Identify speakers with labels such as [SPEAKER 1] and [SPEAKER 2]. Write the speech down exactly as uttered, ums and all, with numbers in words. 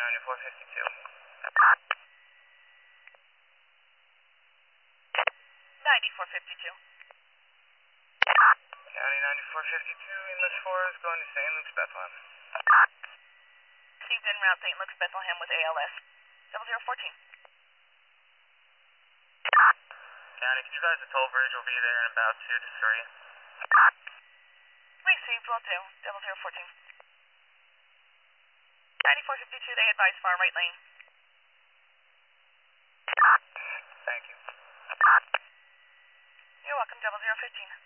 [SPEAKER 1] ninety-four fifty-two.
[SPEAKER 2] ninety-four fifty-two.
[SPEAKER 1] County ninety-four fifty-two, English four is going to Saint Luke's, Bethlehem.
[SPEAKER 2] Received en route Saint Luke's, Bethlehem with A L S. double zero fourteen.
[SPEAKER 1] County, can you guys the toll bridge will be there in about two to three.
[SPEAKER 2] Received, will do. double zero fourteen. ninety-four fifty-two, they advise far right lane.
[SPEAKER 1] Thank you.
[SPEAKER 2] You're welcome, double zero fifteen.